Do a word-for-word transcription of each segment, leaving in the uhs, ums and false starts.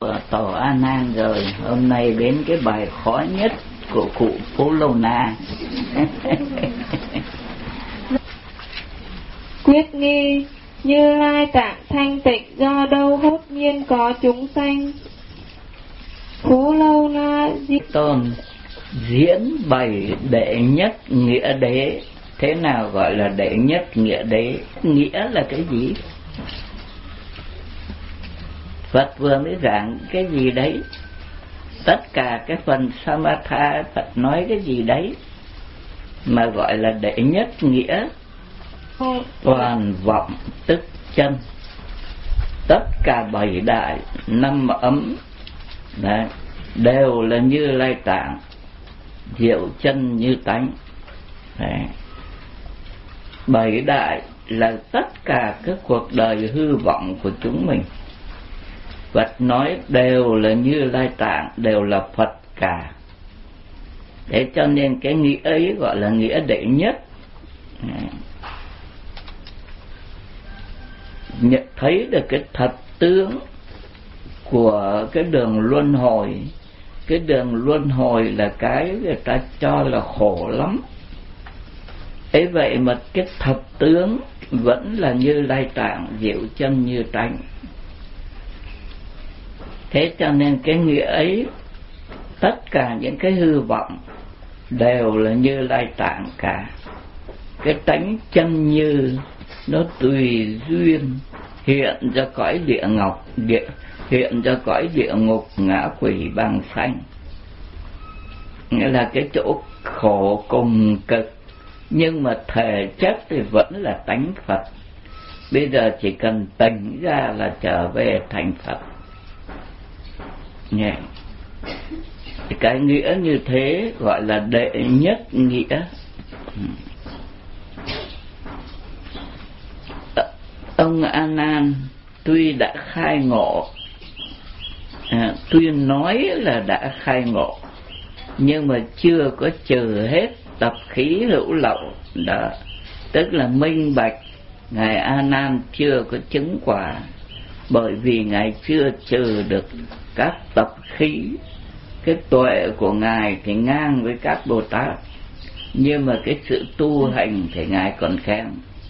Tổ A Nan rồi, hôm nay đến cái bài khó nhất của cụ Phú Lâu Na. Quyết nghi, Như Lai tạng thanh tịnh do đâu hốt nhiên có chúng sanh? Phú Lâu Na Di Tôn diễn bày đệ nhất nghĩa đế. Thế nào gọi là đệ nhất nghĩa đế? Nghĩa là cái gì? Phật vừa mới giảng cái gì đấy? Tất cả cái phần Samatha Phật nói cái gì đấy mà gọi là đệ nhất nghĩa? Toàn vọng tức chân. Tất cả bảy đại năm ấm đấy, đều là Như Lai tạng, diệu chân như tánh đấy. Bảy đại là tất cả các cuộc đời hư vọng của chúng mình. Phật nói đều là Như Lai tạng, đều là Phật cả. Thế cho nên cái nghĩa ấy gọi là nghĩa đệ nhất. Nhận thấy được cái thật tướng của cái đường luân hồi. Cái đường luân hồi là cái người ta cho là khổ lắm. Ấy vậy mà cái thật tướng vẫn là Như Lai tạng, diệu chân như tánh. Thế cho nên cái nghĩa ấy, tất cả những cái hư vọng đều là Như Lai tạng cả. Cái tánh chân như nó tùy duyên hiện ra cõi địa ngục, địa, hiện ra cõi địa ngục ngã quỷ bằng sanh. Nghĩa là cái chỗ khổ cùng cực, nhưng mà thể chất thì vẫn là tánh Phật. Bây giờ chỉ cần tỉnh ra là trở về thành Phật. Nhẹ. Cái nghĩa như thế gọi là đệ nhất nghĩa. Ông A Nan tuy đã khai ngộ, à, tuy nói là đã khai ngộ, nhưng mà chưa có trừ hết tập khí hữu lậu đó, tức là minh bạch. Ngài A Nan chưa có chứng quả, bởi vì ngài chưa trừ được các tập khí. Cái tuệ của ngài thì ngang với các Bồ Tát, nhưng mà cái sự tu hành thì ngài còn kém.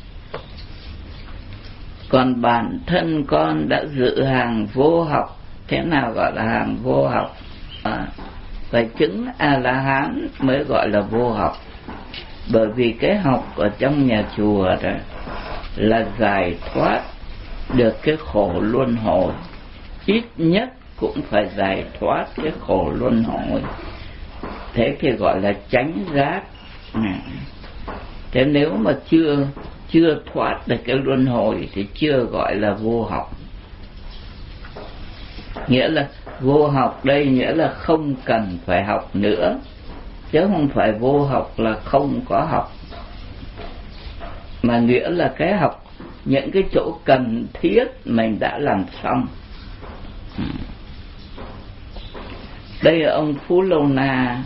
Còn bản thân con đã dự hàng vô học. Thế nào gọi là hàng vô học? À, phải chứng A-la-hán mới gọi là vô học. Bởi vì cái học ở trong nhà chùa đó là giải thoát được cái khổ luân hồi. Ít nhất cũng phải giải thoát cái khổ luân hồi. Thế thì gọi là chánh giác. Thế nếu mà chưa chưa thoát được cái luân hồi thì chưa gọi là vô học. Nghĩa là vô học đây nghĩa là không cần phải học nữa, chứ không phải vô học là không có học, mà nghĩa là cái học những cái chỗ cần thiết mình đã làm xong. Đây là ông Phú Lâu Na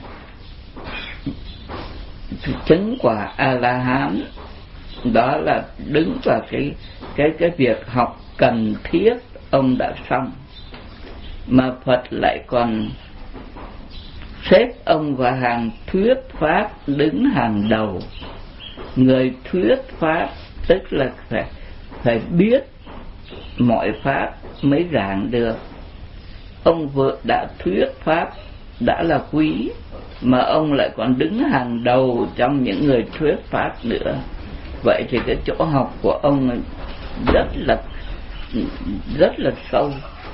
chứng quả A-la-hán, đó là đứng vào cái cái cái việc học cần thiết ông đã xong, mà Phật lại còn xếp ông vào hàng thuyết pháp đứng hàng đầu. Người thuyết pháp tức là phải phải biết mọi pháp mới giảng được. Ông vừa đã thuyết pháp đã là quý, mà ông lại còn đứng hàng đầu trong những người thuyết pháp nữa. Vậy thì cái chỗ học của ông rất là rất là sâu.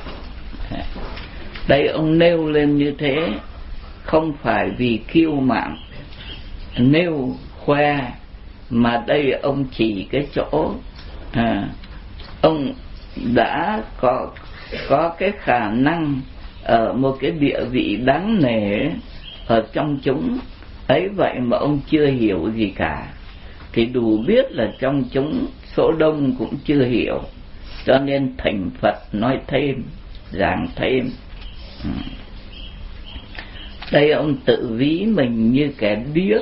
Đây ông nêu lên như thế không phải vì kiêu mạn nêu khoe, mà đây ông chỉ cái chỗ à, ông đã có có cái khả năng ở một cái địa vị đáng nể ở trong chúng ấy, vậy mà ông chưa hiểu gì cả. Thì đủ biết là trong chúng số đông cũng chưa hiểu, cho nên thành Phật nói thêm, giảng thêm. ừ. Đây ông tự ví mình như kẻ điếc,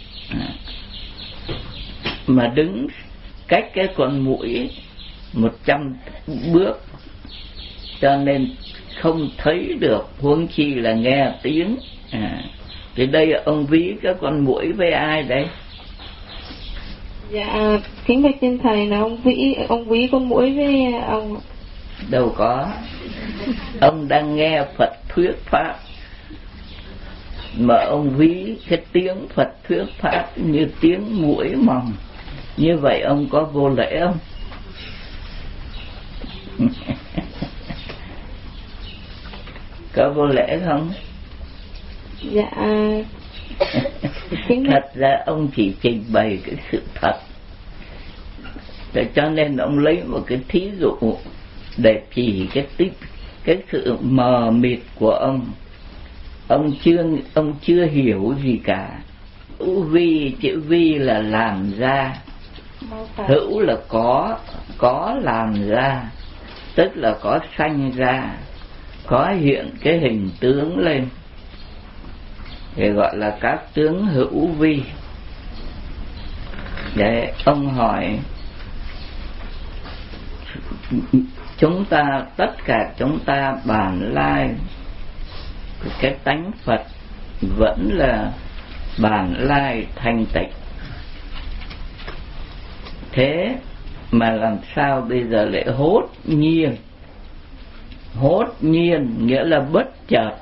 mà đứng cách cái con muỗi một trăm bước, cho nên không thấy được, huống chi là nghe tiếng. À, thì đây ông ví cái con muỗi với ai đấy? Dạ kính bạch trên thầy, là ông ví ông ví con muỗi với ông. Đâu có, ông đang nghe Phật thuyết pháp mà ông ví cái tiếng Phật thuyết pháp như tiếng muỗi mòng, như vậy ông có vô lễ không? Có vô lễ không? Dạ thật ra ông chỉ trình bày cái sự thật, để cho nên ông lấy một cái thí dụ để chỉ cái tích cái sự mờ mịt của ông. Ông chưa ông chưa hiểu gì cả. Hữu vi, chữ vi là làm ra, hữu là có, có làm ra, tức là có sanh ra, có hiện cái hình tướng lên, thì gọi là các tướng hữu vi. Để ông hỏi chúng ta, tất cả chúng ta bản lai cái tánh Phật vẫn là bản lai thanh tịnh, thế mà làm sao bây giờ lại hốt nhiên? Hốt nhiên nghĩa là bất chợt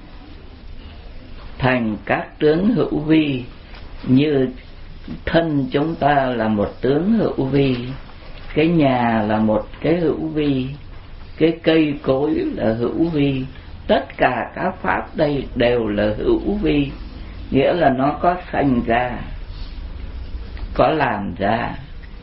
thành các tướng hữu vi, như thân chúng ta là một tướng hữu vi, cái nhà là một cái hữu vi, cái cây cối là hữu vi, tất cả các pháp đây đều là hữu vi, nghĩa là nó có sanh ra, có làm ra.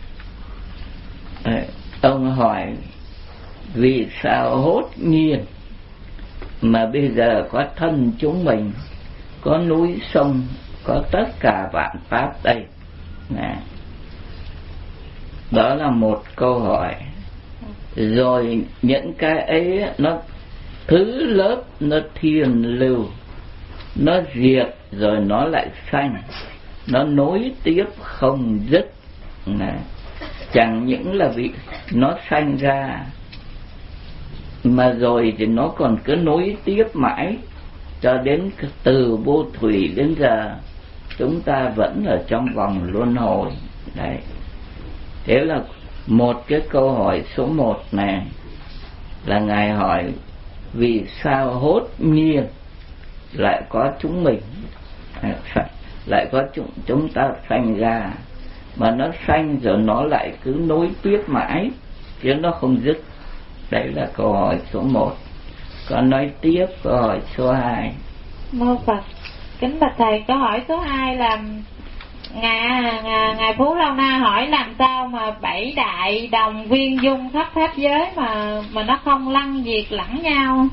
Ông hỏi vì sao hốt nhiên mà bây giờ có thân chúng mình, có núi sông, có tất cả vạn pháp đây nè. Đó là một câu hỏi. Rồi những cái ấy nó thứ lớp nó thiền lưu, nó diệt rồi nó lại sanh, nó nối tiếp không dứt nè. Chẳng những là vì nó sanh ra mà rồi thì nó còn cứ nối tiếp mãi cho đến từ vô thủy đến giờ chúng ta vẫn ở trong vòng luân hồi đấy. Thế là một cái câu hỏi số một này là Ngài hỏi vì sao hốt nhiên lại có chúng mình, lại có chúng, chúng ta sanh ra, mà nó sanh rồi nó lại cứ nối tiếp mãi chứ nó không dứt. Đấy là câu hỏi số một. Còn nói tiếp câu hỏi số hai. Mô Phật. Kính bạch thầy, câu hỏi số hai là Ngài, ngài, ngài Phú Lâu Na hỏi làm sao mà bảy đại đồng viên dung khắp pháp giới mà mà nó không lăng diệt lẫn nhau?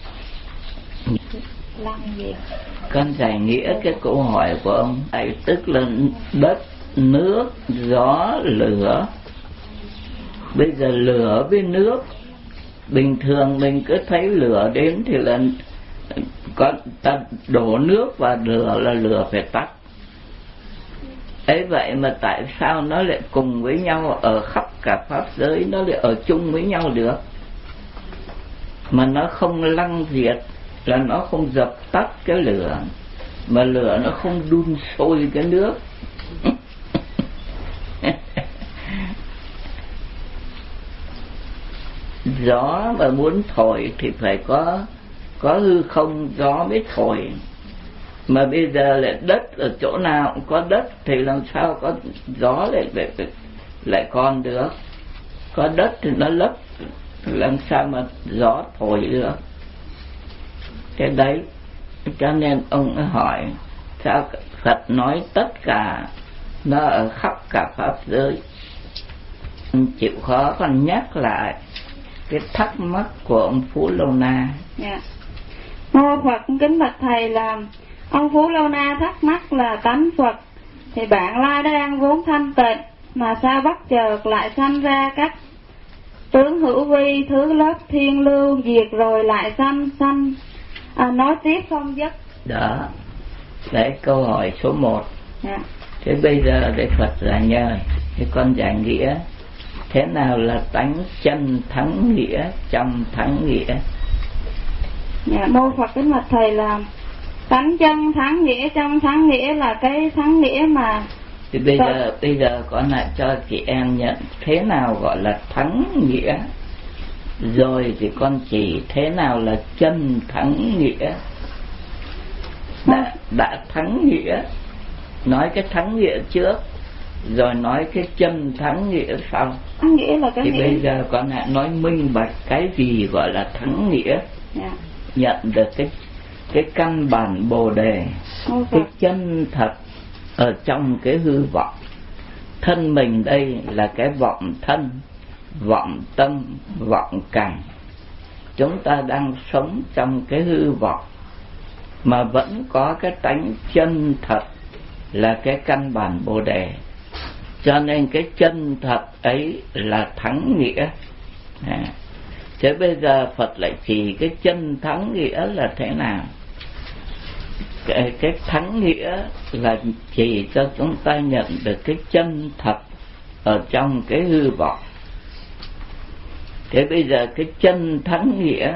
Lăng diệt. Con giải nghĩa cái câu hỏi của ông ấy, tức là đất, nước, gió, lửa. Bây giờ lửa với nước, bình thường mình cứ thấy lửa đến thì là có ta đổ nước vào lửa là lửa phải tắt. Ấy vậy mà tại sao nó lại cùng với nhau ở khắp cả pháp giới, nó lại ở chung với nhau được, mà nó không lăng diệt, là nó không dập tắt cái lửa, mà lửa nó không đun sôi cái nước. Gió mà muốn thổi thì phải có có hư không gió mới thổi, mà bây giờ lại đất, ở chỗ nào cũng có đất thì làm sao có gió lại lại, lại còn được. Có đất thì nó lấp, làm sao mà gió thổi được. Cái đấy cho nên ông hỏi sao Phật nói tất cả nó ở khắp cả pháp giới. Chịu khó còn nhắc lại cái thắc mắc của ông Phú Lâu Na. Dạ. Mô Phật kính bạch thầy, là ông Phú Lâu Na thắc mắc là tánh Phật thì bạn lai đang vốn thanh tịnh, mà sao bất chợt lại sanh ra các tướng hữu vi, thứ lớp thiên lưu, diệt rồi lại sanh sanh à, nói tiếp không dứt. Đó, đấy câu hỏi số một. Dạ. Thế bây giờ để Phật giải nhờ thì con giải nghĩa thế nào là tánh chân thắng nghĩa, trăm thắng nghĩa. Dạ, mô Phật kính bạch thầy là tánh chân thắng nghĩa, trong thắng nghĩa là cái thắng nghĩa mà thì bây Phật... giờ bây giờ con lại cho chị em nhận thế nào gọi là thắng nghĩa, rồi thì con chỉ thế nào là chân thắng nghĩa. Đã, đã thắng nghĩa, nói cái thắng nghĩa trước rồi nói cái chân thắng nghĩa sau. Thắng nghĩa là cái thì nghĩa. Bây giờ con lại nói minh bạch cái gì gọi là thắng nghĩa. Yeah. Nhận được cái cái căn bản bồ đề, okay. Cái chân thật ở trong cái hư vọng. Thân mình đây là cái vọng thân, vọng tâm, vọng cảnh. Chúng ta đang sống trong cái hư vọng mà vẫn có cái tánh chân thật là cái căn bản bồ đề. Cho nên cái chân thật ấy là thắng nghĩa. À. Thế bây giờ Phật lại chỉ cái chân thắng nghĩa là thế nào? Cái, cái thắng nghĩa là chỉ cho chúng ta nhận được cái chân thật ở trong cái hư vọng. Thế bây giờ cái chân thắng nghĩa,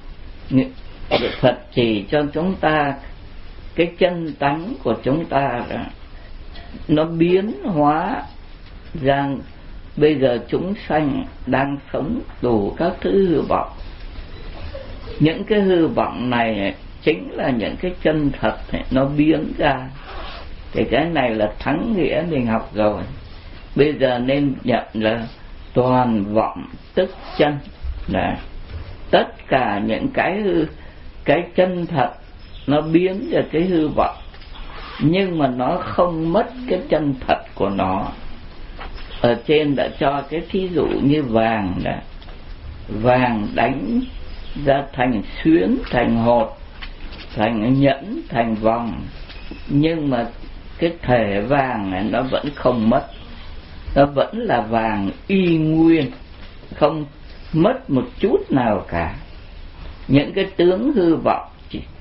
Phật chỉ cho chúng ta cái chân tánh của chúng ta đó, nó biến hóa rằng bây giờ chúng sanh đang sống đủ các thứ hư vọng. Những cái hư vọng này chính là những cái chân thật này, nó biến ra. Thì cái này là thắng nghĩa mình học rồi. Bây giờ nên nhận là toàn vọng tức chân. Đấy. Tất cả những cái hư, cái chân thật nó biến ra cái hư vọng, nhưng mà nó không mất cái chân thật của nó. Ở trên đã cho cái thí dụ như vàng đó. Vàng đánh ra thành xuyến, thành hột, thành nhẫn, thành vòng, nhưng mà cái thể vàng này nó vẫn không mất. Nó vẫn là vàng y nguyên, không mất một chút nào cả. Những cái tướng hư vọng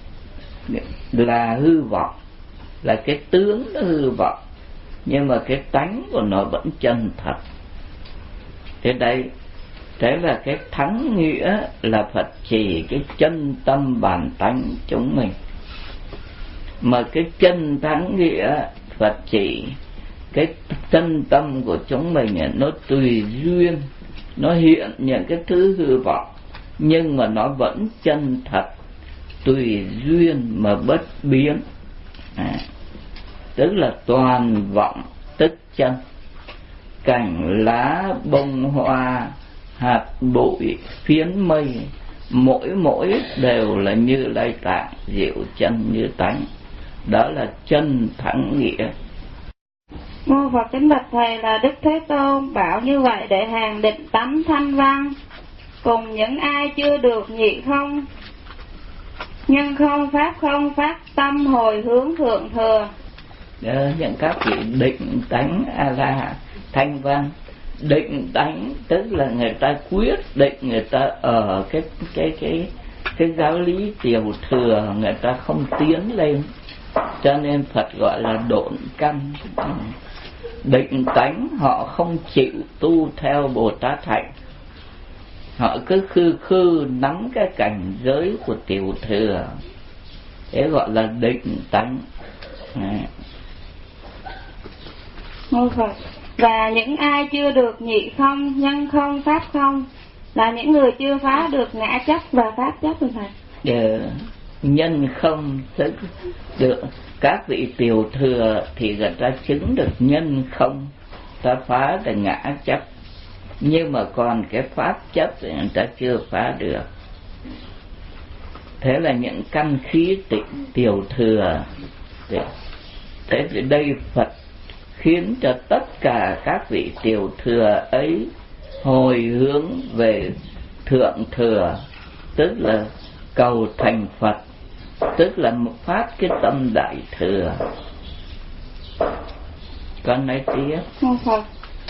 là hư vọng, là cái tướng nó hư vọng, nhưng mà cái tánh của nó vẫn chân thật. Thế đây, thế là cái thắng nghĩa là Phật chỉ cái chân tâm bản tánh chúng mình. Mà cái chân thắng nghĩa Phật chỉ cái chân tâm của chúng mình nó tùy duyên, nó hiện những cái thứ hư vọng, nhưng mà nó vẫn chân thật, tùy duyên mà bất biến. À, tức là toàn vọng tức chân. Cảnh lá bông hoa, hạt bụi phiến mây, mỗi mỗi đều là Như Lai Tạng, diệu chân như tánh. Đó là chân thắng nghĩa. Mô Phật kính bạch thầy là Đức Thế Tôn bảo như vậy để hàng định tánh thanh văn, cùng những ai chưa được nhị không, nhân không, pháp không, phát tâm hồi hướng thượng thừa. Đó, những các vị định tánh a la thanh văn. Định tánh tức là người ta quyết định, người ta ở cái cái cái cái giáo lý tiểu thừa, người ta không tiến lên, cho nên Phật gọi là độn căn. Định tánh họ không chịu tu theo Bồ Tát hạnh, họ cứ khư khư nắm cái cảnh giới của tiểu thừa, thế gọi là định tánh. Mô Phật. Và những ai chưa được nhị không, nhân không, pháp không là những người chưa phá được ngã chấp và pháp chấp rồi thầy. Để nhân không tức được các vị tiểu thừa thì người ta chứng được nhân không, ta phá được ngã chấp, nhưng mà còn cái pháp chấp thì người ta chưa phá được. Thế là những căn khí tịnh tiểu thừa. Thế thì đây Phật khiến cho tất cả các vị tiểu thừa ấy hồi hướng về thượng thừa, tức là cầu thành Phật, tức là phát cái tâm đại thừa. Con nói tiếp. Phật.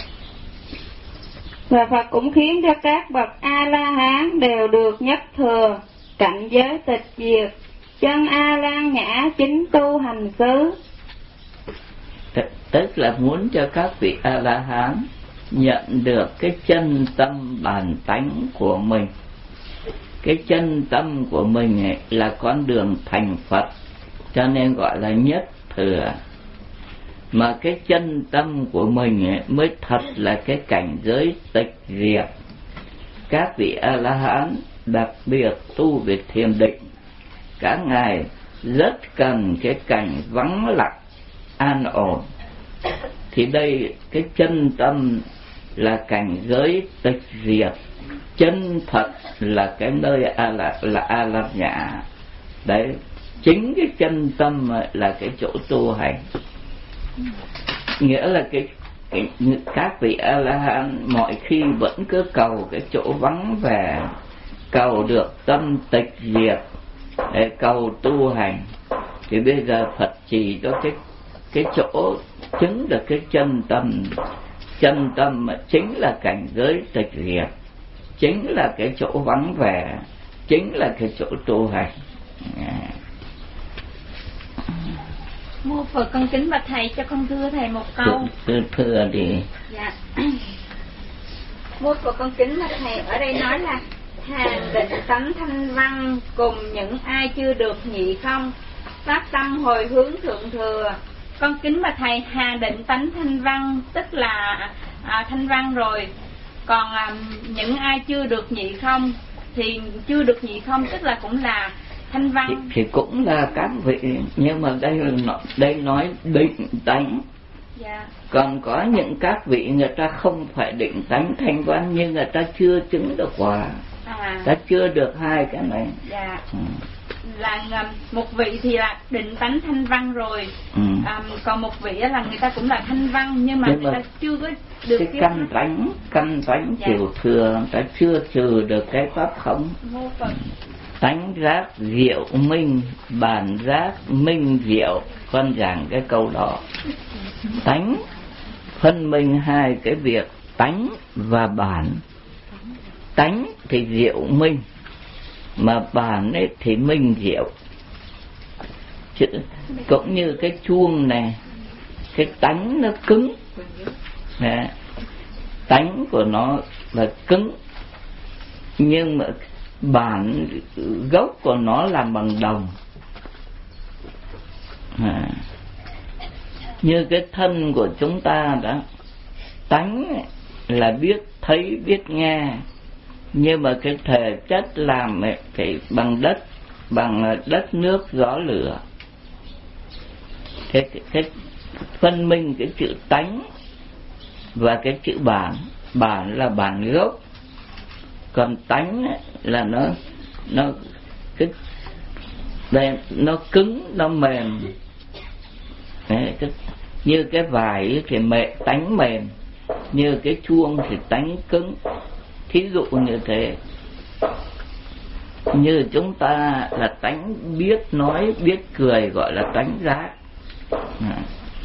Và Phật cũng khiến cho các bậc A-la-hán đều được nhất thừa, cảnh giới tịch diệt, chân A-lan nhã chính tu hành xứ. Tức là muốn cho các vị A-la-hán nhận được cái chân tâm bản tánh của mình. cái chân tâm của mình ấy là con đường thành Phật, cho nên gọi là nhất thừa. Mà cái chân tâm của mình ấy mới thật là cái cảnh giới tịch diệt. Các vị A-la-hán đặc biệt tu về thiền định, các ngài rất cần cái cảnh vắng lặng an ổn. Thì đây cái chân tâm là cảnh giới tịch diệt, chân thật là cái nơi a là là a la nhã. Đấy, chính cái chân tâm là cái chỗ tu hành. Nghĩa là cái, cái các vị A La Hán mọi khi vẫn cứ cầu cái chỗ vắng vẻ, cầu được tâm tịch diệt để cầu tu hành. Thì bây giờ Phật chỉ cho cái cái chỗ chứng được cái chân tâm. Chân tâm chính là cảnh giới tịch diệt, chính là cái chỗ vắng vẻ, chính là cái chỗ tu hành. Mô Phật, con kính bạch thầy, cho con thưa thầy một câu. Thưa, thưa đi. Dạ. Mô Phật, con kính bạch thầy, ở đây nói là hàng định tánh thanh văn cùng những ai chưa được nhị không, phát tâm hồi hướng thượng thừa. Con kính bạch thầy, hàng định tánh thanh văn tức là à, thanh văn rồi, còn à, những ai chưa được nhị không thì chưa được nhị không tức là cũng là thanh văn. Thì, thì cũng là các vị, nhưng mà đây là đây nói định tánh. Dạ. Còn có những các vị người ta không phải định tánh thanh văn, nhưng người ta chưa chứng được quả, à. ta chưa được hai cái này. Dạ. Ừ. Là một vị thì là định tánh thanh văn rồi, ừ. à, còn một vị là người ta cũng là thanh văn, nhưng mà nhưng người ta chưa có được cái căn tánh, căn tánh dạ. Chiều thừa, người ta chưa trừ được cái pháp không. Vô Phật. Tánh giác diệu minh, bản giác minh diệu. Con giảng cái câu đó. Tánh phân minh hai cái việc tánh và bản. Tánh thì diệu minh, mà bản ấy thì minh diệu. Chứ, cũng như cái chuông này, cái tánh nó cứng, à, tánh của nó là cứng, nhưng mà bản gốc của nó làm bằng đồng. À, như cái thân của chúng ta đó, tánh là biết thấy biết nghe, nhưng mà cái thể chất làm phải bằng đất, bằng đất nước gió lửa. Thế cái phân minh cái chữ tánh và cái chữ bản. Bản là bản gốc, còn tánh là nó nó cái đây nó cứng, nó mềm. Đấy, cái, như cái vải thì mẹ tánh mềm, như cái chuông thì tánh cứng. Thí dụ như thế. Như chúng ta là tánh biết nói, biết cười, gọi là tánh giác. À.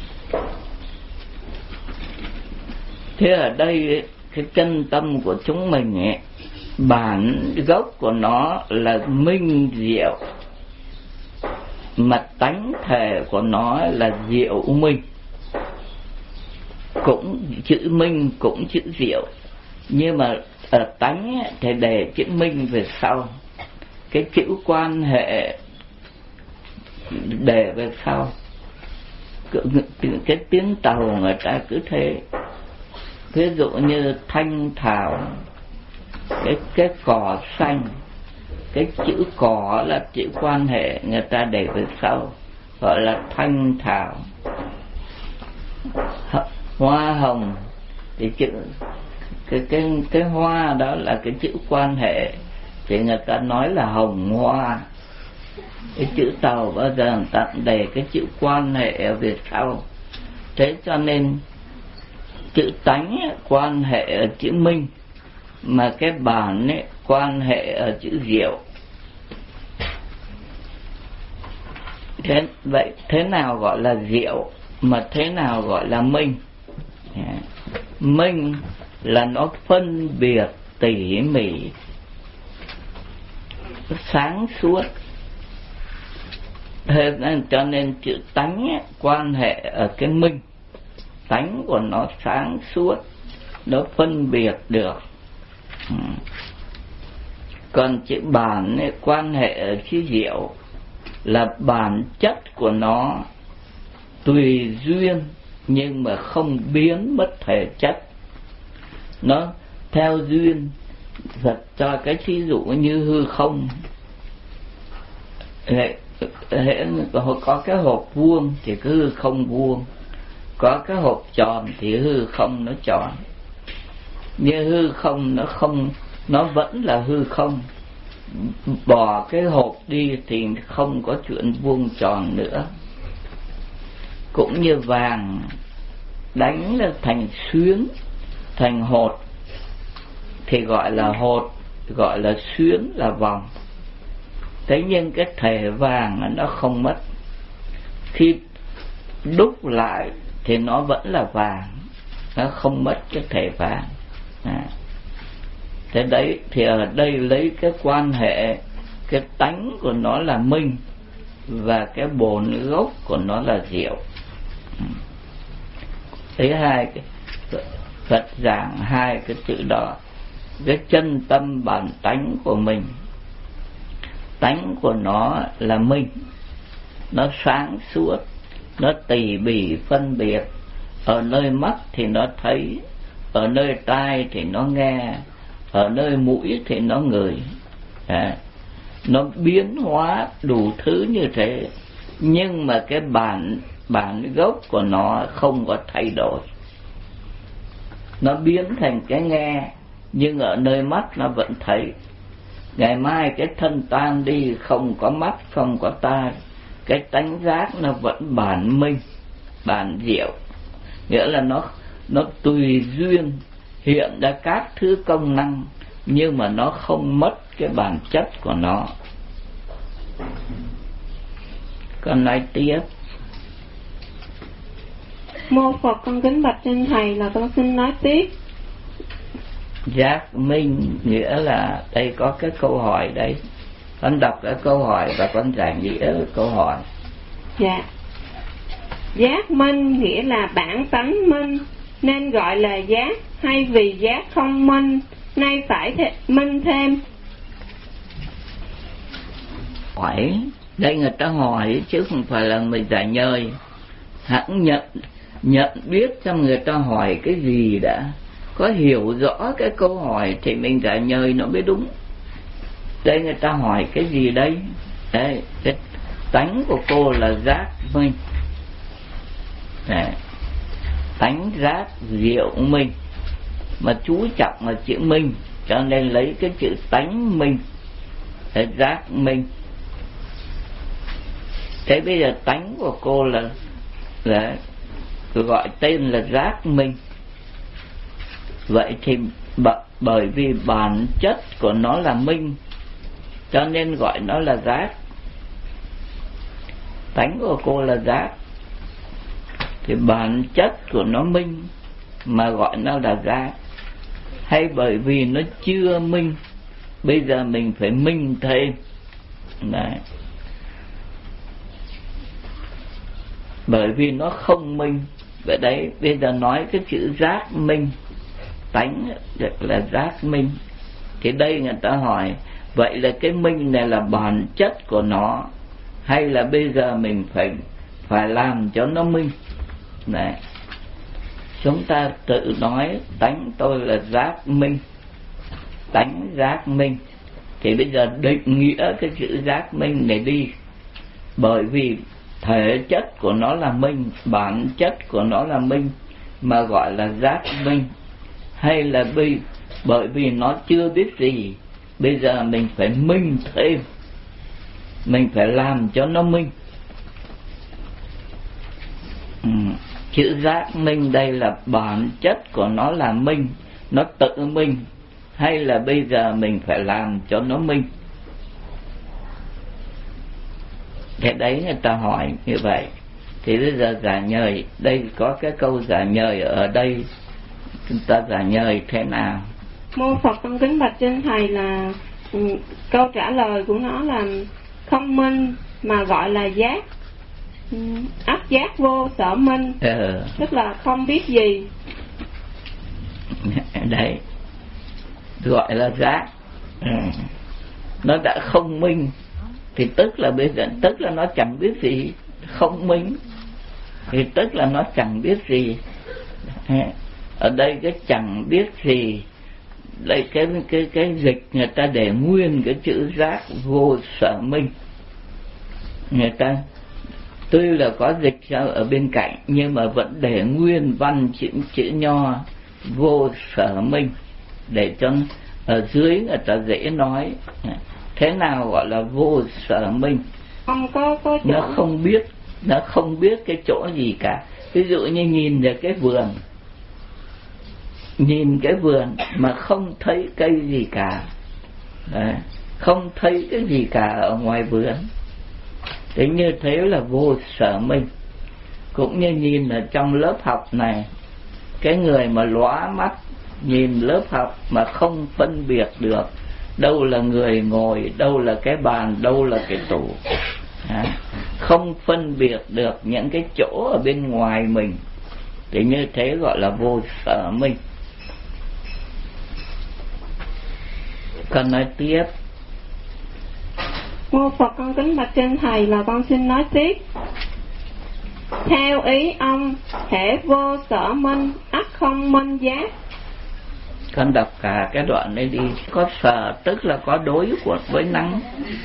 Thế ở đây cái chân tâm của chúng mình ấy, bản gốc của nó là minh diệu, mà tánh thể của nó là diệu minh. Cũng chữ minh cũng chữ diệu, nhưng mà ở tánh thì để chữ minh về sau, cái chữ quan hệ để về sau. Cái tiếng Tàu người ta cứ thế. Ví dụ như thanh thảo, cái, cái cỏ xanh, cái chữ cỏ là chữ quan hệ, người ta để về sau, gọi là thanh thảo. Hoa hồng thì chữ cái cái cái hoa đó là cái chữ quan hệ, thì người ta nói là hồng hoa. Cái chữ Tàu bao giờ người ta để cái chữ quan hệ ở về sau. Thế cho nên chữ tánh ấy, quan hệ ở chữ minh, mà cái bản ấy, quan hệ ở chữ diệu. Thế vậy thế nào gọi là diệu, mà thế nào gọi là minh? Yeah. Minh là nó phân biệt tỉ mỉ, sáng suốt. Thế nên cho nên chữ tánh ấy, quan hệ ở cái minh. Tánh của nó sáng suốt, nó phân biệt được. Còn chữ bản ấy, quan hệ ở chữ diệu là bản chất của nó tùy duyên nhưng mà không biến mất thể chất. Nó theo duyên. Phật cho cái thí dụ như hư không, có cái hộp vuông thì cứ hư không vuông, có cái hộp tròn thì hư không nó tròn. Như hư không nó không, nó vẫn là hư không. Bỏ cái hộp đi thì không có chuyện vuông tròn nữa. Cũng như vàng đánh là thành xuyến, thành hột thì gọi là hột, gọi là xuyến là vòng. Thế nhưng cái thể vàng nó không mất. Khi đúc lại thì nó vẫn là vàng, nó không mất cái thể vàng. À. Thế đấy, thì ở đây lấy cái quan hệ, cái tánh của nó là minh và cái bổn gốc của nó là diệu. Thế hai cái Phật giảng hai cái chữ đó, cái chân tâm bản tánh của mình. Tánh của nó là minh, nó sáng suốt, nó tỉ mỉ phân biệt. Ở nơi mắt thì nó thấy, ở nơi tai thì nó nghe, ở nơi mũi thì nó ngửi. À, nó biến hóa đủ thứ như thế, nhưng mà cái bản bản gốc của nó không có thay đổi. Nó biến thành cái nghe, nhưng ở nơi mắt nó vẫn thấy. Ngày mai cái thân tan đi, không có mắt, không có tai, cái tánh giác nó vẫn bản minh, bản diệu. Nghĩa là nó nó tùy duyên hiện ra các thứ công năng, nhưng mà nó không mất cái bản chất của nó. Con nói tiếp. Mô Phật, con kính bạch trên thầy là con xin nói tiếp. Giác minh nghĩa là đây có cái câu hỏi đây. Con đọc cái câu hỏi và con giải nghĩa câu hỏi. Dạ. Giác minh nghĩa là bản tánh minh, nên gọi là giác, hay vì giác không minh nay phải th- minh thêm? Hỏi, đây người ta hỏi chứ không phải là mình giải nhời. Hãng nhận nhận biết xem người ta hỏi cái gì đã, có hiểu rõ cái câu hỏi thì mình giải nhời nó mới đúng. Đây người ta hỏi cái gì đây? Đây, cái tánh của cô là giác minh. Đấy, tánh giác diệu minh, mà chú trọng là chữ minh, cho nên lấy cái chữ tánh minh để giác minh. Thế bây giờ tánh của cô là là gọi tên là giác minh. Vậy thì bởi vì bản chất của nó là minh, cho nên gọi nó là giác. Tánh của cô là giác, thì bản chất của nó minh mà gọi nó là giác. Hay bởi vì nó chưa minh, bây giờ mình phải minh thêm. Đấy. Bởi vì nó không minh. Vậy đấy, bây giờ nói cái chữ giác minh, tánh là giác minh. Thì đây người ta hỏi, vậy là cái minh này là bản chất của nó, hay là bây giờ mình phải phải làm cho nó minh? Đấy. Chúng ta tự nói tánh tôi là giác minh, tánh giác minh. Thì bây giờ định nghĩa cái chữ giác minh này đi. Bởi vì thể chất của nó là minh, bản chất của nó là minh, mà gọi là giác minh. Hay là vì, bởi vì nó chưa biết gì, bây giờ mình phải minh thêm, mình phải làm cho nó minh. ừ. Chữ giác minh đây là bản chất của nó là minh, nó tự minh, hay là bây giờ mình phải làm cho nó minh? Thế đấy người ta hỏi như vậy. Thì bây giờ giả nhời, đây có cái câu giả nhời ở đây, chúng ta giả nhời thế nào? Mô Phật, con kính bạch trên thầy là um, câu trả lời của nó là không minh mà gọi là giác. um, ắt giác vô sở minh. ừ. Tức là không biết gì. Đấy, gọi là giác. ừ. nó đã không minh thì tức là bây giờ tức là nó chẳng biết gì. Không minh thì tức là nó chẳng biết gì. Ở đây cái chẳng biết gì, đây cái cái cái dịch người ta để nguyên cái chữ giác vô sở minh. Người ta tuy là có dịch ra ở bên cạnh nhưng mà vẫn để nguyên văn chữ chữ nho vô sở minh để cho ở dưới người ta dễ nói. Thế nào gọi là vô sở minh? Không có có chỗ. Nó không biết, nó không biết cái chỗ gì cả. Ví dụ như nhìn về cái vườn, nhìn cái vườn mà không thấy cây gì cả. Đấy, không thấy cái gì cả ở ngoài vườn. Thế như thế là vô sở minh. Cũng như nhìn ở trong lớp học này, cái người mà lóa mắt nhìn lớp học mà không phân biệt được đâu là người ngồi, đâu là cái bàn, đâu là cái tủ, à, không phân biệt được những cái chỗ ở bên ngoài mình, thì như thế gọi là vô sở minh. Còn nói tiếp. Mô Phật, con kính bạch trên thầy là con xin nói tiếp. Theo ý ông, thể vô sở minh ắt không minh giác. Con đọc cả cái đoạn này đi. Có sở tức là có đối của với năng.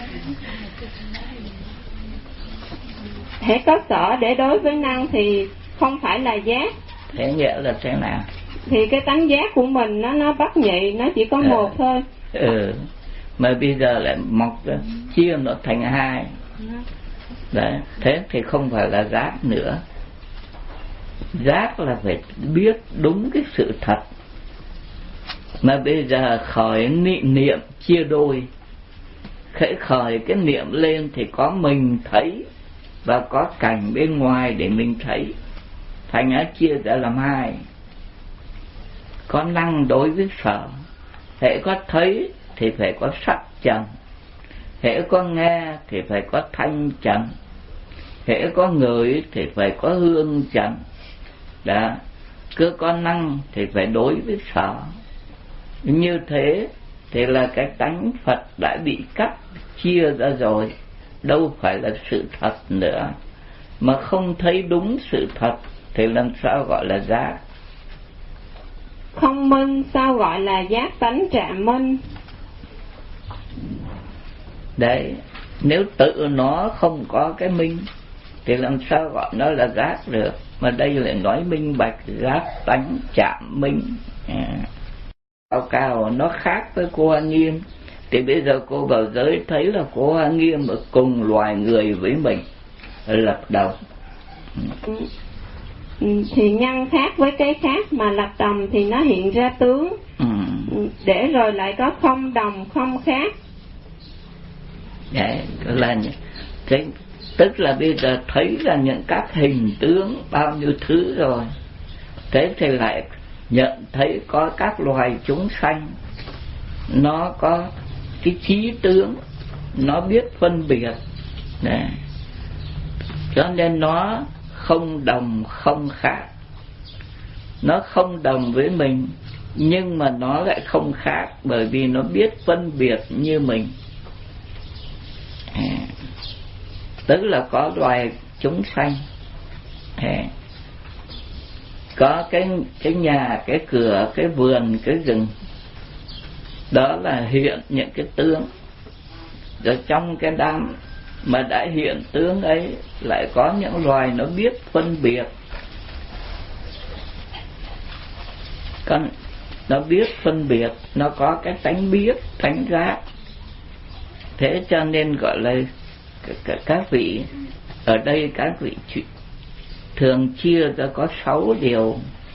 Thể có sở để đối với năng thì không phải là giác. Thế nghĩa là thế nào? Thì cái tánh giác của mình nó nó bất nhị, nó chỉ có ừ. một thôi. Ừ. Mà bây giờ lại mọc chia nó thành hai. Đấy, thế thì không phải là giác nữa. Giác là phải biết đúng cái sự thật. Mà bây giờ khởi niệm, niệm chia đôi. Khởi khởi cái niệm lên thì có mình thấy và có cảnh bên ngoài để mình thấy. Thành ra chia ra làm hai. Có năng đối với sở. Hễ có thấy thì phải có sắc trần, hễ có nghe thì phải có thanh trần, hễ có ngửi thì phải có hương trần. Đó, cứ có năng thì phải đối với sở. Như thế thì là cái tánh Phật đã bị cắt chia ra rồi, đâu phải là sự thật nữa. Mà không thấy đúng sự thật thì làm sao gọi là giác? Không minh sao gọi là giác tánh trạm minh? Đấy, nếu tự nó không có cái minh thì làm sao gọi nó là giác được? Mà đây lại nói minh bạch giác tánh chạm minh. À, cao cao nó khác với cô Hoa Nghiêm. Thì bây giờ cô vào giới thấy là cô Hoa Nghiêm ở cùng loài người với mình, lập đồng. Ừ. Thì nhân khác với cái khác mà lập đồng thì nó hiện ra tướng. Ừ. Để rồi lại có không đồng không khác. Đấy, là cái, tức là bây giờ thấy là những các hình tướng bao nhiêu thứ rồi. Thế thì lại nhận thấy có các loài chúng sanh, nó có cái trí tướng, nó biết phân biệt. Đấy. Cho nên nó không đồng không khác. Nó không đồng với mình, nhưng mà nó lại không khác, bởi vì nó biết phân biệt như mình. À, tức là có loài chúng sanh, à, có cái cái nhà, cái cửa, cái vườn, cái rừng, đó là hiện những cái tướng. Rồi trong cái đám mà đã hiện tướng ấy lại có những loài nó biết phân biệt, con nó biết phân biệt, nó có cái tánh biết, tánh giác. Thế cho nên gọi là các vị ở đây, các vị thường chia ra có sáu điều.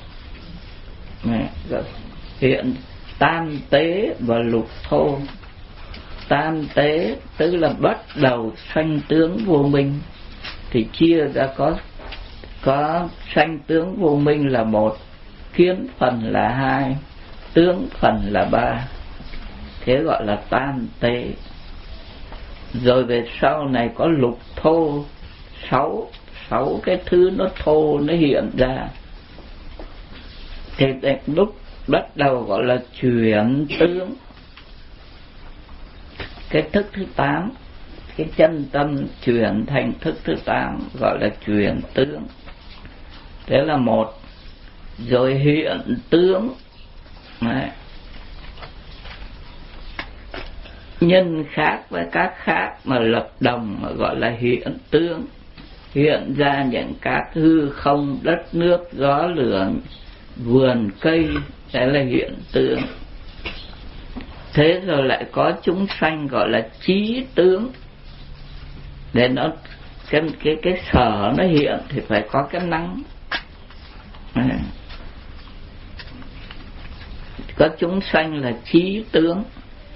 Hiện tam tế và lục thô. Tam tế tức là bắt đầu sanh tướng vô minh, thì chia ra có có sanh tướng vô minh là một, kiến phần là hai, tướng phần là ba. Thế gọi là tam tế. Rồi về sau này có lục thô, sáu sáu cái thứ nó thô nó hiện ra. Thì lúc bắt đầu gọi là chuyển tướng. cái thức thứ tám, cái chân tâm chuyển thành thức thứ tám gọi là chuyển tướng. Thế là một. Rồi hiện tướng. Đấy. Nhân khác với các khác mà lập đồng mà gọi là hiện tướng. Hiện ra những các hư không, đất nước, gió lửa, vườn cây, đấy là hiện tướng. Thế rồi lại có chúng sanh gọi là trí tướng. Để nó cái cái cái sở nó hiện thì phải có cái năng. À. Có chúng sanh là trí tướng.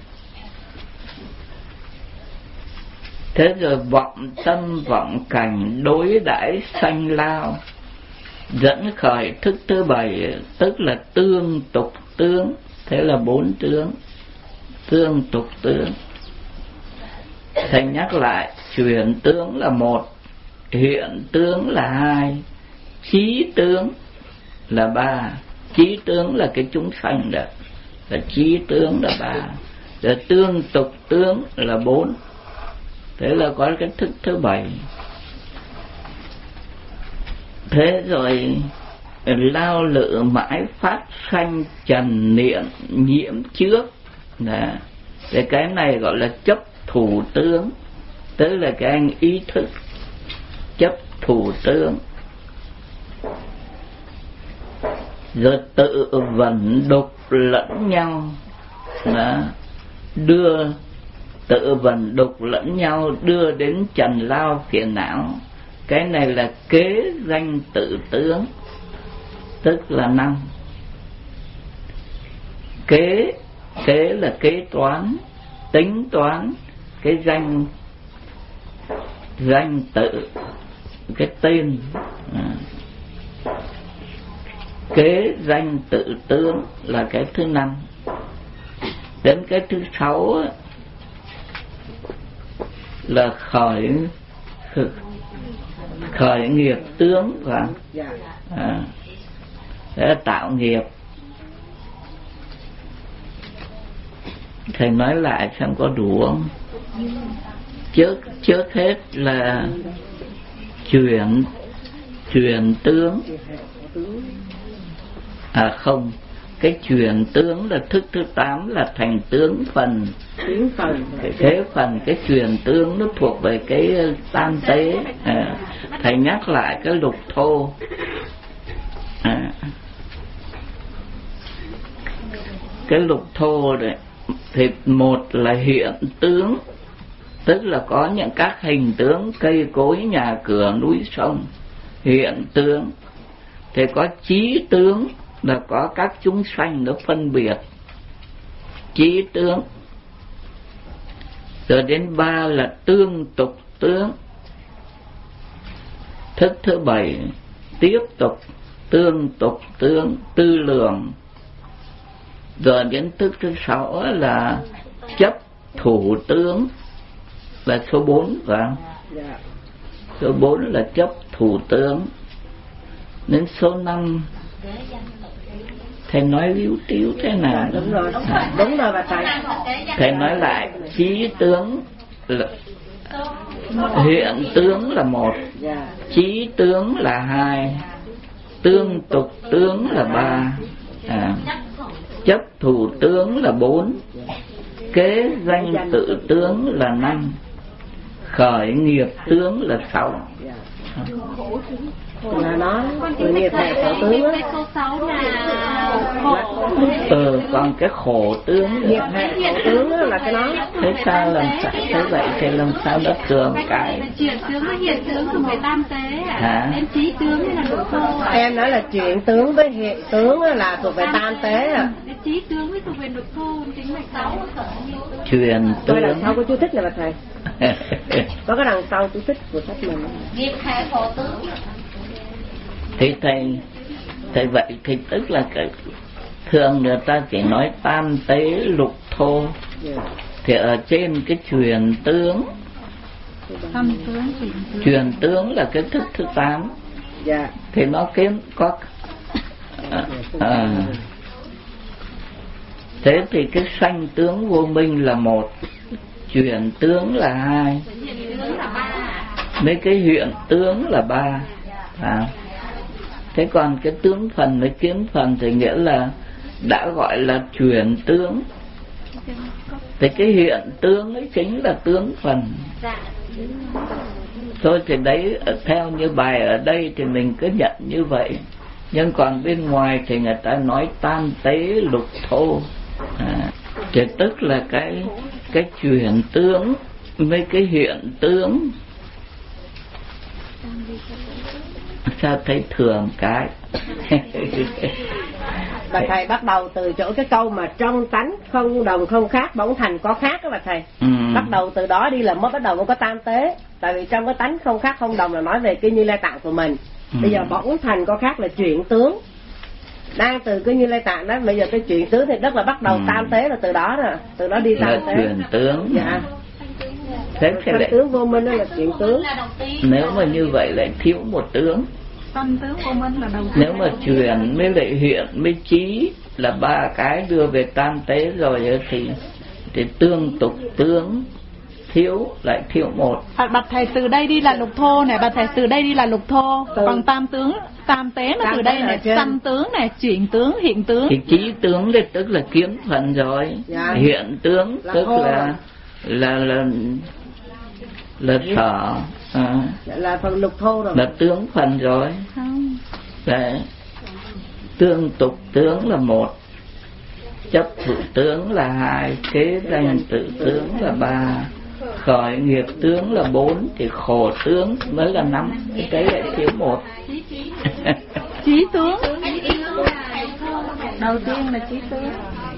Thế rồi vọng tâm vọng cảnh đối đãi sanh lao, dẫn khởi thức thứ bảy, tức là tương tục tướng. Thế là bốn tướng. Tương tục tướng. Thầy nhắc lại, chuyển tướng là một, hiện tướng là hai, trí tướng là ba. Trí tướng là cái chúng sanh đó, là trí tướng là ba. Rồi tương tục tướng là bốn. Thế là có cái thức thứ bảy. Thế rồi lao lự mãi phát sanh trần niệm nhiễm trước. Đó. Thì cái này gọi là chấp thủ tướng, tức là cái anh ý thức chấp thủ tướng. Rồi tự vận đục lẫn nhau. Đó. Đưa tự vận đục lẫn nhau đưa đến trần lao phiền não. Cái này là kế danh tự tướng, tức là năm. Kế Kế là kế toán, tính toán cái danh danh tự, cái tên. À. Kế danh tự tướng là cái thứ năm. Đến cái thứ sáu là khởi khởi nghiệp tướng và à, để tạo nghiệp. Thầy nói lại xem có đủ không? Trước trước hết là chuyển chuyển tướng. À không, cái chuyển tướng là thức thứ tám là thành tướng phần. Cái thế phần cái chuyển tướng nó thuộc về cái tam tế. À, thầy nhắc lại cái lục thô. À, cái lục thô đấy thì một là hiện tướng, tức là có những các hình tướng cây cối nhà cửa núi sông, hiện tướng. Thì có trí tướng là có các chúng sanh nó phân biệt, trí tướng. Rồi đến ba là tương tục tướng. Thức thứ bảy tiếp tục tương tục tướng, tư lượng. Rồi đến thức thứ sáu là chấp thủ tướng, là số bốn. Và số bốn là chấp thủ tướng. Đến số năm thầy nói líu tíu thế nào? Đúng rồi, đúng rồi bà thầy. Thầy nói lại, trí tướng là hiện tướng là một, trí tướng là hai, tương tục tướng là ba, à, chấp thủ tướng là bốn, kế danh tự tướng là năm, khởi nghiệp tướng là sáu. Là nó nghiệp hệ khổ tướng á. Số sáu là khổ. Ừ, còn cái khổ tướng nghiệp hệ khổ tướng á là cái nó. Thế sao làm sao thế vậy thì làm sao nó thường cái chuyển tướng với hiện tướng thuộc về tam tế à? Hả? Em trí tướng hay là lục thô à? Em nói là chuyển tướng với hiện tướng là thuộc về tam tế à. Trí tướng với thuộc về lục thô, tính mạch sáu. Chuyển Tôi đằng tướng. sau có chú thích này bà thầy. Có cái đằng sau chú thích của sách mình. Nghiệp hệ khổ tướng. Thì thầy thầy vậy thì tức là cái thường người ta chỉ nói tam tế lục thô. Yeah. Thì ở trên cái truyền tướng, Tam tướng truyền tướng là cái thức thứ tám. Yeah. Thì nó kiếm có à, à. Thế thì cái sanh tướng vô minh là một, chuyển tướng là hai, mấy cái hiện tướng là ba. À, thế còn cái tướng phần với kiến phần thì nghĩa là đã gọi là chuyển tướng. Thì cái hiện tướng ấy chính là tướng phần. Thôi thì đấy, theo như bài ở đây thì mình cứ nhận như vậy. Nhưng còn bên ngoài thì người ta nói tam tế lục thô. À, thì tức là cái cái chuyển tướng với cái hiện tướng. Sao thấy thường cái bà thầy bắt đầu từ chỗ cái câu mà trong tánh không đồng không khác bỗng thành có khác đó bà thầy. Ừ. Bắt đầu từ đó đi là mới bắt đầu mới có tam tế. Tại vì trong cái tánh không khác không đồng là nói về cái Như Lai Tạng của mình. Ừ. Bây giờ bỗng thành có khác là chuyển tướng. Đang từ cái Như Lai Tạng đó, bây giờ cái chuyển tướng thì rất là bắt đầu ừ. tam tế là từ đó rồi, từ đó đi tam là tế. Chuyển tướng. Dạ. Thế thì lại tướng vô minh đó là chuyển tướng. Nếu mà như vậy lại thiếu một tướng. Sanh tướng vô minh là đầu tiên. Nếu mà chuyển mới lại hiện mới trí là ba cái đưa về tam tế rồi thì thì tương tục tướng thiếu lại thiếu một. À, bạch thầy từ đây đi là lục thô này, bạch thầy từ đây đi là lục thô. Từ... Còn tam tướng, tam tế mà tam từ đây này, sanh tướng này, chuyển tướng, hiện tướng. Thì trí tướng thì tức là kiến phần rồi. Dạ. Hiện tướng là tức là, là là là là sở. À, là phần lục thô rồi. Là tướng phần rồi. Không. Đấy. Tương tục tướng là một, chấp thụ tướng là hai, kế danh tự tướng là ba, khởi nghiệp tướng là bốn, thì khổ tướng mới là năm. Cái lại thiếu một. Trí tướng. Đầu tiên là trí tướng.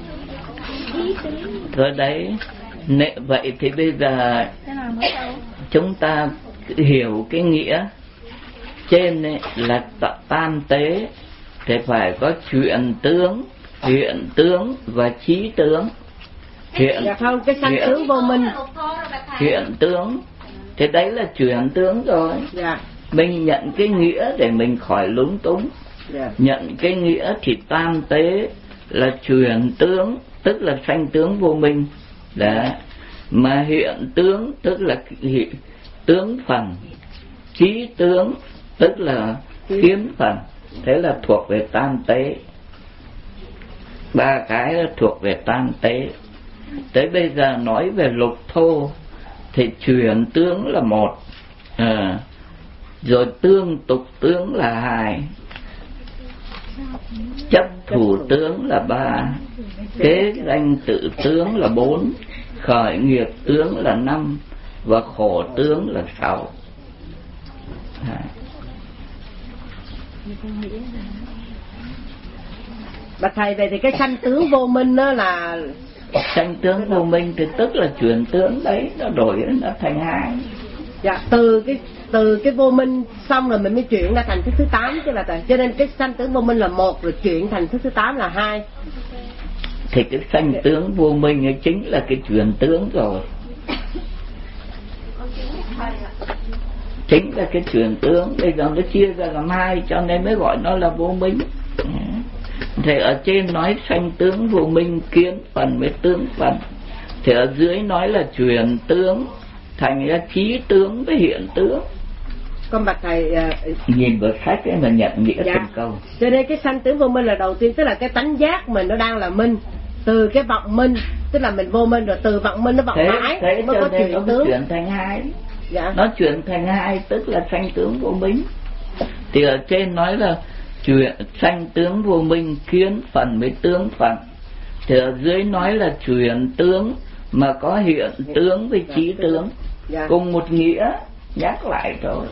Rồi đấy. Nệ, vậy thì bây giờ chúng ta hiểu cái nghĩa trên ấy là tam tế thì phải có chuyển tướng, hiện tướng và trí tướng. Hiện, dạ không, cái sanh tướng vô minh. Hiện tướng thì đấy là chuyển tướng rồi. Dạ. Mình nhận cái nghĩa để mình khỏi lúng túng. Dạ. Nhận cái nghĩa thì tam tế là chuyển tướng, tức là sanh tướng vô minh. Đấy. Mà hiện tướng tức là hiện tướng phần, trí tướng tức là kiến phần. Thế là thuộc về tam tế. Ba cái là thuộc về tam tế. Tới bây giờ nói về lục thô thì chuyển tướng là một, à, rồi tương tục tướng là hai, chấp thủ tướng là ba, kế danh tự tướng là bốn, khởi nghiệp tướng là năm và khổ tướng là sáu. À. Bạch thầy, về thì cái sanh tướng vô minh đó là sanh tướng vô minh thì tức là chuyển tướng đấy, nó đổi nó thành hai. Dạ, từ cái từ cái vô minh xong rồi mình mới chuyển ra thành thức thứ tám chứ là thầy. Cho nên cái sanh tướng vô minh là một, rồi chuyển thành thức thứ tám là hai. Thì cái sanh tướng vô minh ấy chính là cái chuyển tướng rồi. Chính là cái chuyển tướng. Bây giờ nó chia ra làm hai cho nên mới gọi nó là vô minh. Thì ở trên nói sanh tướng vô minh, kiến phần với tướng phần. Thì ở dưới nói là chuyển tướng thành ra trí tướng với hiện tướng. Con bạch thầy uh, nhìn vào sách ấy mà nhận nghĩa dạ. từng câu. Cho nên cái sanh tướng vô minh là đầu tiên, tức là cái tánh giác mình nó đang là minh. Từ cái vọng minh, tức là mình vô minh rồi từ vọng minh nó vọng mãi thế mới có chuyển nó tướng. Chuyển thành hai. Dạ. Nó chuyển thành hai tức là sanh tướng vô minh. Thì ở trên nói là chuyển sanh tướng vô minh, kiến phần với tướng phần. Thì ở dưới nói là chuyển tướng mà có hiện tướng với trí tướng. Dạ. Cùng một nghĩa, nhắc lại rồi.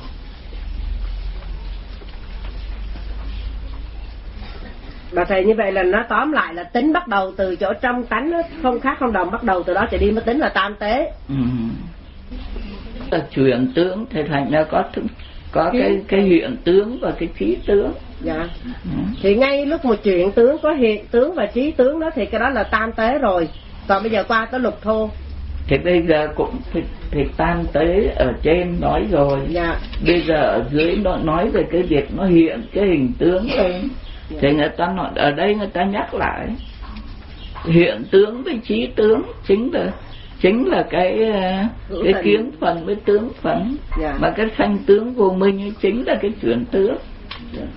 Bà thầy, như vậy là nó tóm lại là tính bắt đầu từ chỗ trong tánh nó không khác không đồng, bắt đầu từ đó trở đi mới tính là tam tế. Ừ. Là chuyển tướng thì thành ra có có cái cái hiện tướng và cái trí tướng. Dạ. Ừ. Thì ngay lúc một chuyển tướng có hiện tướng và trí tướng đó thì cái đó là tam tế rồi. Còn bây giờ qua tới lục thô. Thì bây giờ cũng thì, thì tam tế ở trên nói rồi. Dạ. Bây giờ ở dưới nó nói về cái việc nó hiện cái hình tướng lên. Dạ. Thì người ta nói ở đây người ta nhắc lại hiện tướng với trí tướng chính là chính là cái cái kiến phần với tướng phần. Yeah. Mà cái sanh tướng vô minh ấy chính là cái chuyển tướng. Yeah.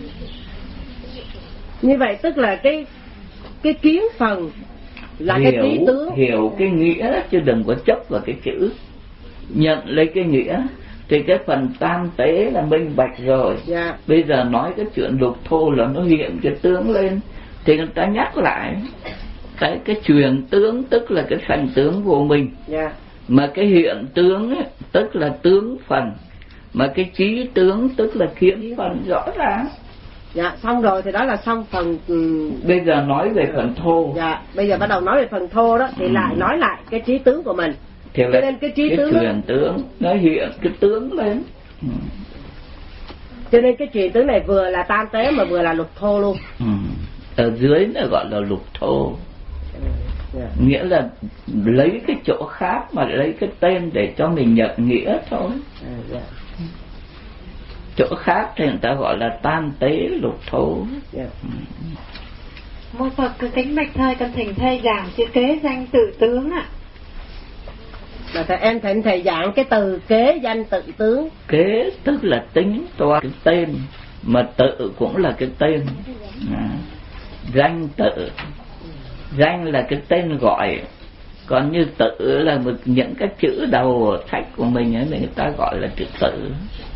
Như vậy tức là cái cái kiến phần là hiểu, cái trí tướng. Hiểu cái nghĩa chứ đừng có chấp vào cái chữ. Nhận lấy cái nghĩa thì cái phần tam tế là minh bạch rồi. Yeah. Bây giờ nói cái chuyện lục thô là nó hiện cái tướng lên thì người ta nhắc lại cái cái truyền tướng tức là cái sanh tướng vô minh. Yeah. Mà cái hiện tướng ấy, tức là tướng phần, mà cái trí tướng tức là kiến phần rõ ràng. Dạ, xong rồi thì đó là xong phần. Um... Bây giờ nói về phần thô. Dạ, bây giờ bắt đầu nói về phần thô đó thì ừ. lại nói lại cái trí tướng của mình. Thì cho nên cái trí cái tướng truyền tướng nó hiện cái tướng lên. Ừ. Cho nên cái truyền tướng này vừa là tam tế mà vừa là lục thô luôn. Ừ. Ở dưới nó gọi là lục thô. Yeah. Nghĩa là lấy cái chỗ khác mà lấy cái tên để cho mình nhận nghĩa thôi. Yeah. Chỗ khác thì người ta gọi là tam tế lục thô. Yeah. Mô Phật cứ kính bạch thầy, con thỉnh thầy giảng chữ kế danh tự tướng ạ. Là thầy em thỉnh thầy giảng cái từ kế danh tự tướng. Kế tức là tính toán cái tên, mà tự cũng là cái tên. À. Danh tự, danh là cái tên gọi, còn như tự là một những cái chữ đầu sách của mình ấy, người ta gọi là chữ tự.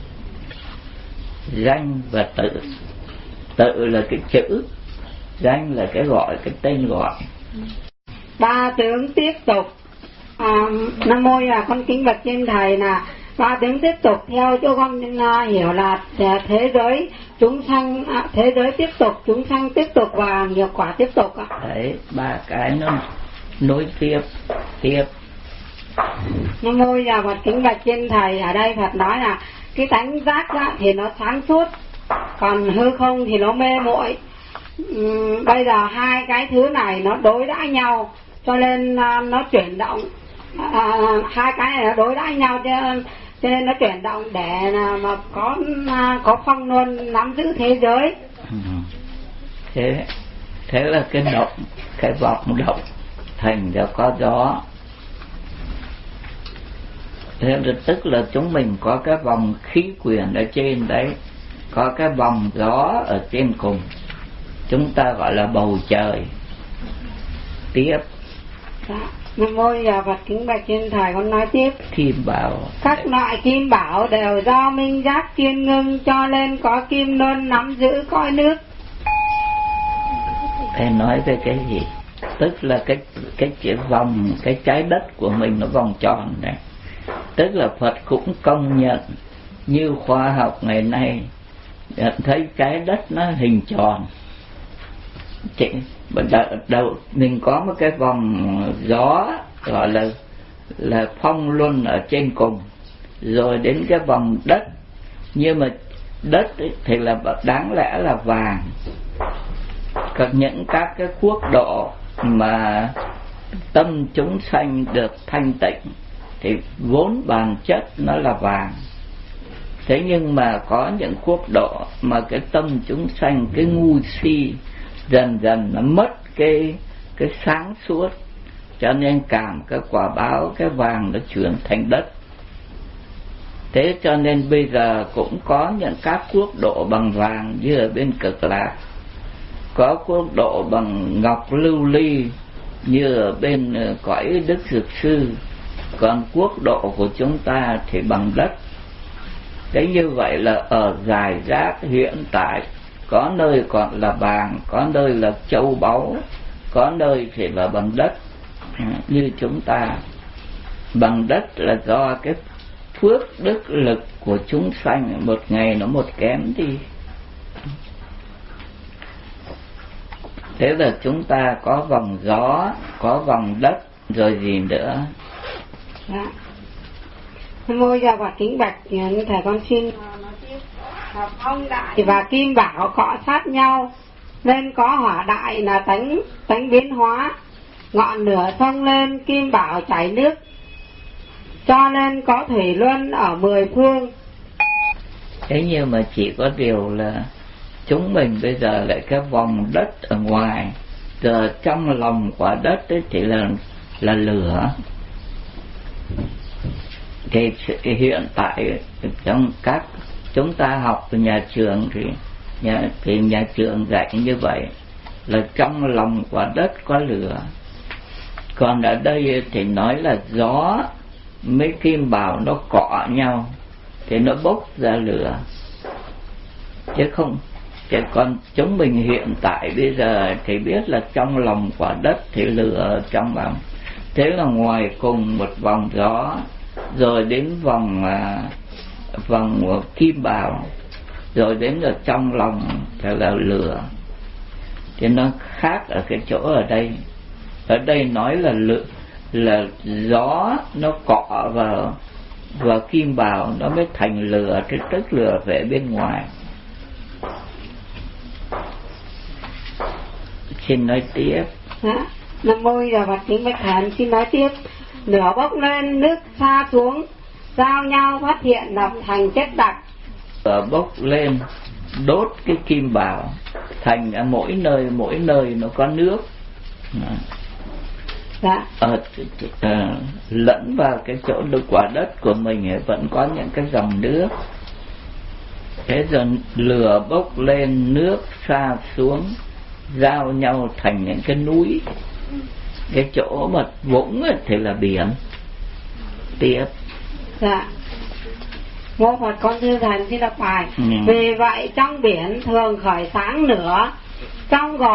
Danh và tự, tự là cái chữ, danh là cái gọi, cái tên gọi. Ba tướng tiếp tục. À, Nam mô là con kính bạch trên thầy là ba tướng tiếp tục theo cho con uh, hiểu là thế giới chúng sanh, à, thế giới tiếp tục, chúng sanh tiếp tục và nghiệp quả tiếp tục ạ. Đấy, ba cái nó nối tiếp tiếp. Nam mô là Phật kính bạch trên thầy, ở đây Phật nói là cái tánh giác đó, thì nó sáng suốt, còn hư không thì nó mê muội. Uhm, bây giờ hai cái thứ này nó đối đãi nhau, cho nên uh, nó chuyển động. À, hai cái này nó đối đãi nhau cho nên, cho nên nó chuyển động để mà có có phong luân nắm giữ thế giới. Ừ. Thế thế là cái động, cái vọng động thành ra có gió. Thế là tức là chúng mình có cái vòng khí quyển ở trên đấy, có cái vòng gió ở trên cùng, chúng ta gọi là bầu trời. Tiếp. Dạ. Nam mô và Phật kính bạch trên thầy, con nói tiếp. Kim bảo. Các loại kim bảo đều do minh giác chuyên ngưng, cho nên có kim luân nắm giữ cõi nước. Thầy nói về cái gì? Tức là cái cái chữ vòng, cái trái đất của mình nó vòng tròn này. Tức là Phật cũng công nhận như khoa học ngày nay nhận thấy trái đất nó hình tròn. Chị đầu, đầu mình có một cái vòng gió gọi là là phong luân ở trên cùng, rồi đến cái vòng đất, nhưng mà đất thì là đáng lẽ là vàng. Còn những các cái quốc độ mà tâm chúng sanh được thanh tịnh thì vốn bản chất nó là vàng. Thế nhưng mà có những quốc độ mà cái tâm chúng sanh, cái ngu si dần dần nó mất cái cái sáng suốt, cho nên cảm cái quả báo cái vàng nó chuyển thành đất. Thế cho nên bây giờ cũng có những các quốc độ bằng vàng như ở bên Cực Lạc, có quốc độ bằng ngọc lưu ly như ở bên cõi Đức Dược Sư, còn quốc độ của chúng ta thì bằng đất. Thế như vậy là ở giải rác hiện tại, có nơi còn là vàng, có nơi là châu báu, có nơi thì là bằng đất. Như chúng ta bằng đất là do cái phước đức lực của chúng sanh một ngày nó một kém đi. Thế là chúng ta có vòng gió, có vòng đất, rồi gì nữa? Dạ. Môi ra và kính bạch thầy con xin phong đại và kim bảo cọ sát nhau, nên có hỏa đại là tánh tánh biến hóa, ngọn lửa xông lên, kim bảo chảy nước, cho nên có thủy luân ở mười phương. Thế nhưng mà chỉ có điều là chúng mình bây giờ lại cái vòng đất ở ngoài, giờ trong lòng quả đất ấy thì là là lửa, thì hiện tại trong các chúng ta học ở nhà trường thì nhà, thì nhà trường dạy như vậy là trong lòng quả đất có lửa. Còn ở đây thì nói là gió mấy kim bảo nó cọ nhau thì nó bốc ra lửa, chứ không chứ còn chúng mình hiện tại bây giờ thì biết là trong lòng quả đất thì lửa trong lòng. Thế là ngoài cùng một vòng gió, rồi đến vòng à, vòng kim bảo, rồi đến ở trong lòng thì là lửa. Thì nó khác ở cái chỗ ở đây. Ở đây nói là lửa, là gió nó cọ vào vào kim bảo nó mới thành lửa, thì tức lửa về bên ngoài. Xin nói tiếp. Dạ. Nam mô là Phật. Kính bạch thầy, xin nói tiếp. Lửa bốc lên, nước xa xuống, giao nhau phát hiện lập thành chất đặc. Lửa bốc lên đốt cái kim bảo, thành ở mỗi nơi mỗi nơi nó có nước. Dạ. Ờ, à, lẫn vào cái chỗ đất quả đất của mình vẫn có những cái dòng nước. Thế rồi lửa bốc lên, nước xa xuống, giao nhau thành những cái núi. Cái chỗ mà vũng thì là biển. Tiếp. Dạ. Mô Phật, con thưa thầy xin đọc bài. Ừ. Vì vậy trong biển thường khởi sáng lửa, trong gò